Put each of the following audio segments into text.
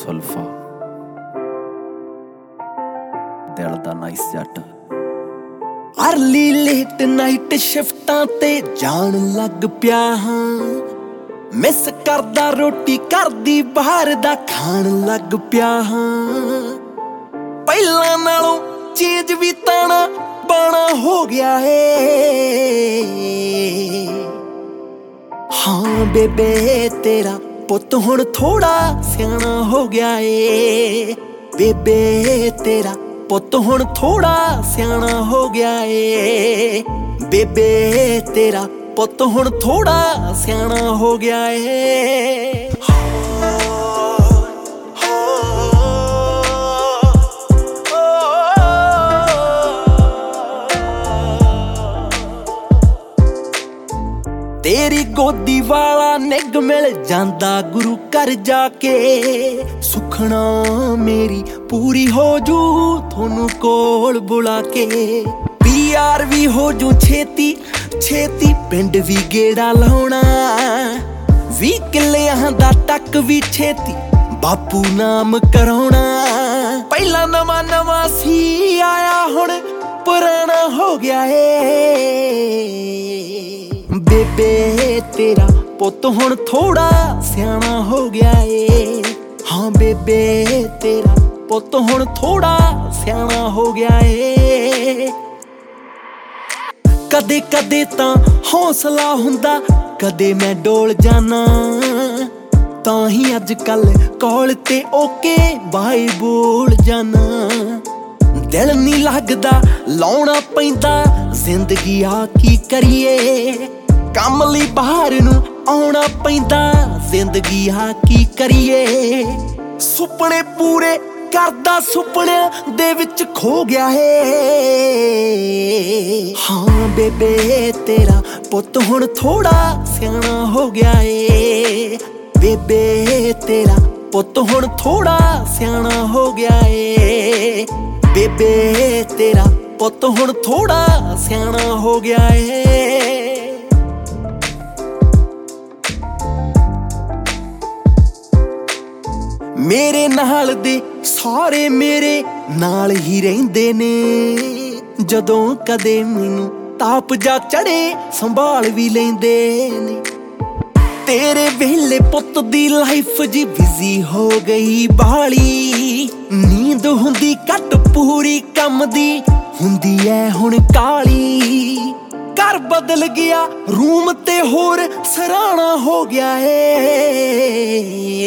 ਸੁਲਫਾ ਦਿਲ ਦਾ ਨਾਈਸ ਜੱਟ। ਅਰਲੀ ਲੇਟ ਨਾਈਟ ਸ਼ਿਫਟਾਂ ਤੇ ਜਾਣ ਲੱਗ ਪਿਆ ਹਾਂ, ਮਿਸ ਕਰਦਾ ਰੋਟੀ ਕਰਦੀ ਬਾਹਰ ਦਾ ਖਾਣ ਲੱਗ ਪਿਆ ਹਾਂ। ਪਹਿਲਾਂ ਨਾਲੋਂ ਚੇਂਜ ਵੀ ਤਾਣਾ ਬਾਣਾ ਹੋ ਗਿਆ ਏ। ਹਾਂ ਬੇਬੇ ਤੇਰਾ ਪੁੱਤ ਹੁਣ ਥੋੜਾ ਸਿਆਣਾ ਹੋ ਗਿਆ ਏ। ਬੇਬੇ ਤੇਰਾ ਪੁੱਤ ਹੁਣ ਥੋੜਾ ਸਿਆਣਾ ਹੋ ਗਿਆ ਏ। ਬੇਬੇ ਤੇਰਾ ਪੁੱਤ ਹੁਣ ਥੋੜਾ ਸਿਆਣਾ ਹੋ ਗਿਆ ਏ। ਤੇਰੀ ਗੋਦੀ ਵਾਲਾ ਨਿੱਘ ਮਿਲ ਜਾਂਦਾ ਗੁਰੂ ਘਰ ਜਾ ਕੇ। ਸੁਖਣਾ ਮੇਰੀ ਪੂਰੀ ਹੋ ਜੂ ਤੁਹਾਨੂੰ ਕੋਲ ਬੁਲਾ ਕੇ। PR ਵੀ ਹੋ ਜੂ ਛੇਤੀ ਛੇਤੀ, ਪਿੰਡ ਵੀ ਗੇੜਾ ਲਾਉਣਾ। 20 ਕਿੱਲਿਆਂ ਦਾ ਟੱਕ ਵੀ ਛੇਤੀ ਬਾਪੂ ਨਾਮ ਕਰਾਉਣਾ। ਪਹਿਲਾਂ ਨਵਾਂ ਨਵਾਂ ਸੀ ਆਇਆ ਹੁਣ ਪੁਰਾਣਾ ਹੋ ਗਿਆ ਏ। ਬੇਬੇ ਤੇਰਾ ਪੁੱਤ ਹੁਣ ਥੋੜਾ ਸਿਆਣਾ ਹੋ ਗਿਆ ਏ। ਹਾਂ ਬੇਬੇ ਤੇਰਾ ਪੁੱਤ ਹੁਣ ਥੋੜਾ ਸਿਆਣਾ ਹੋ ਗਿਆ ਏ। ਕਦੇ ਕਦੇ ਤਾਂ ਹੌਸਲਾ ਹੁੰਦਾ, ਕਦੇ ਮੈਂ ਡੋਲ ਜਾਨਾ। ਤਾਂ ਹੀ ਅੱਜ ਕੱਲ ਕਾਲ ਤੇ ਓਕੇ ਬਾਈ ਬੋਲ ਜਾਨਾ। ਦਿਲ ਨੀ ਲੱਗਦਾ ਲਾਉਣਾ ਪੈਂਦਾ ਜ਼ਿੰਦਗੀ ਆ ਕੀ ਕਰੀਏ। ਕੰਮ ਲਈ ਬਾਹਰ ਨੂੰ ਆਉਣਾ ਪੈਂਦਾ ਜ਼ਿੰਦਗੀ ਆ ਕੀ ਕਰੀਏ। ਸੁਪਨੇ ਪੂਰੇ ਕਰਦਾ ਸੁਪਨਿਆਂ ਦੇ ਵਿੱਚ ਖੋ ਗਿਆ ਏ। ਹਾਂ ਬੇਬੇ ਤੇਰਾ ਪੁੱਤ ਹੁਣ ਥੋੜਾ ਸਿਆਣਾ ਹੋ ਗਿਆ ਏ। ਬੇਬੇ ਤੇਰਾ ਪੁੱਤ ਹੁਣ ਥੋੜਾ ਸਿਆਣਾ ਹੋ ਗਿਆ ਏ। ਬੇਬੇ ਤੇਰਾ ਪੁੱਤ ਹੁਣ ਥੋੜਾ ਸਿਆਣਾ ਹੋ ਗਿਆ ਏ। ਮੇਰੇ ਨਾਲ ਦੇ ਸਾਰੇ ਮੇਰੇ ਨਾਲ ਹੀ ਰਹਿੰਦੇ ਨੇ। ਜਦੋਂ ਕਦੇ ਮੈਨੂੰ ਤਾਪ ਜਾ ਚੜੇ ਸੰਭਾਲ ਵੀ ਲੈਂਦੇ ਨੇ। ਤੇਰੇ ਵੇਲੇ ਪੁੱਤ ਦੀ ਲਾਈਫ ਜੀ ਬਿਜ਼ੀ ਹੋ ਗਈ ਬਾਲੀ। ਨੀਂਦ ਹੁੰਦੀ ਘੱਟ ਪੂਰੀ ਕੰਮ ਦੀ ਹੁੰਦੀ ਐ ਹੁਣ ਕਾਲੀ। ਘਰ ਬਦਲ ਗਿਆ ਰੂਮ ਤੇ ਹੋਰ ਸਰਾਣਾ ਹੋ ਗਿਆ ਏ।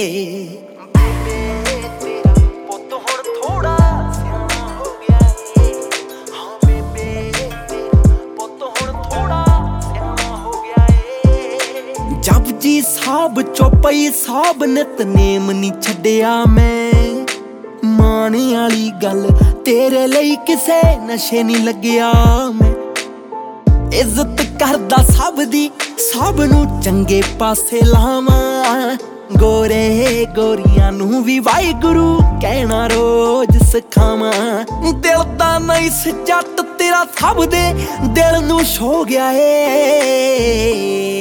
ਜਪਜੀ ਸਾਹਿਬ ਚੌਪਈ ਸਾਹਿਬ ਨਿਤਨੇਮ ਨੀ ਛੱਡਿਆ ਮੈਂ। ਮਾਣ ਵਾਲੀ ਗੱਲ ਤੇਰੇ ਲਈ ਕਿਸੇ ਨਸ਼ੇ ਨੀ ਲੱਗਿਆ ਮੈਂ। ਇੱਜ਼ਤ ਕਰਦਾ ਸਭ ਦੀ ਸਭ ਨੂੰ ਚੰਗੇ ਪਾਸੇ ਲਾਵਾਂ। ਗੋਰੇ ਗੋਰੀਆਂ ਨੂੰ ਵੀ ਵਾਹਿਗੁਰੂ ਕਹਿਣਾ ਰੋਜ਼ ਸਿਖਾਵਾਂ। ਦਿਲ ਦਾ ਨਾਈਸ ਜੱਟ ਤੇਰਾ ਸਭ ਦੇ ਦਿਲ ਨੂੰ ਛੋ ਗਿਆ ਏ।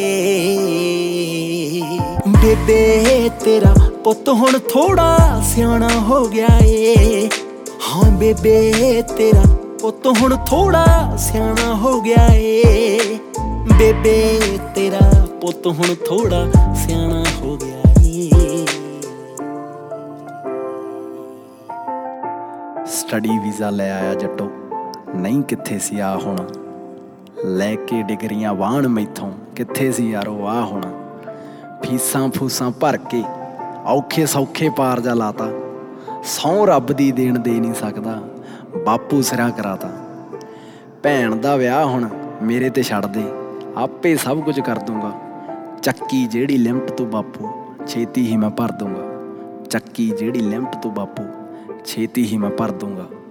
ਬੇਬੇ ਤੇਰਾ ਪੁੱਤ ਹੁਣ ਥੋੜਾ ਸਿਆਣਾ ਹੋ ਗਿਆ ਏ। ਹਾਂ ਬੇਬੇ ਤੇਰਾ ਪੁੱਤ ਹੁਣ ਥੋੜਾ ਸਿਆਣਾ ਹੋ ਗਿਆ ਏ। ਬੇਬੇ ਤੇਰਾ ਪੁੱਤ ਹੁਣ ਥੋੜਾ ਸਿਆਣਾ ਹੋ ਗਿਆ ਏ। ਸਟੱਡੀ ਵੀਜ਼ਾ ਲੈ ਆਇਆ ਜੱਟੋ, ਨਹੀਂ ਕਿੱਥੇ ਸੀ ਆ ਹੁਣ। ਲੈ ਕੇ ਡਿਗਰੀਆਂ ਵਾਹਣ ਮੈਥੋਂ, ਕਿੱਥੇ ਸੀ ਯਾਰੋ ਆ ਹੁਣ। ਫੀਸਾਂ ਫੂਸਾਂ ਭਰ ਕੇ ਔਖੇ ਸੌਖੇ ਪਾਰ ਜਾ ਲਾਤਾ। ਸਹੁੰ ਰੱਬ ਦੀ ਦੇਣ ਦੇ ਨਹੀਂ ਸਕਦਾ, ਬਾਪੂ ਸਿਰਾਂ ਕਰਾਤਾ। ਭੈਣ ਦਾ ਵਿਆਹ ਹੁਣ ਮੇਰੇ ਤੇ ਛੱਡ ਦੇ, ਆਪੇ ਸਭ ਕੁਝ ਕਰ ਦੂੰਗਾ। ਚੱਕੀ ਜਿਹੜੀ ਲਿਮਟ ਤੋਂ ਬਾਪੂ ਛੇਤੀ ਹੀ ਮੈਂ ਭਰ ਦੂੰਗਾ। ਚੱਕੀ ਜਿਹੜੀ ਲਿਮਟ ਤੋਂ ਬਾਪੂ ਛੇਤੀ ਹੀ ਮੈਂ ਭਰ ਦੂੰਗਾ।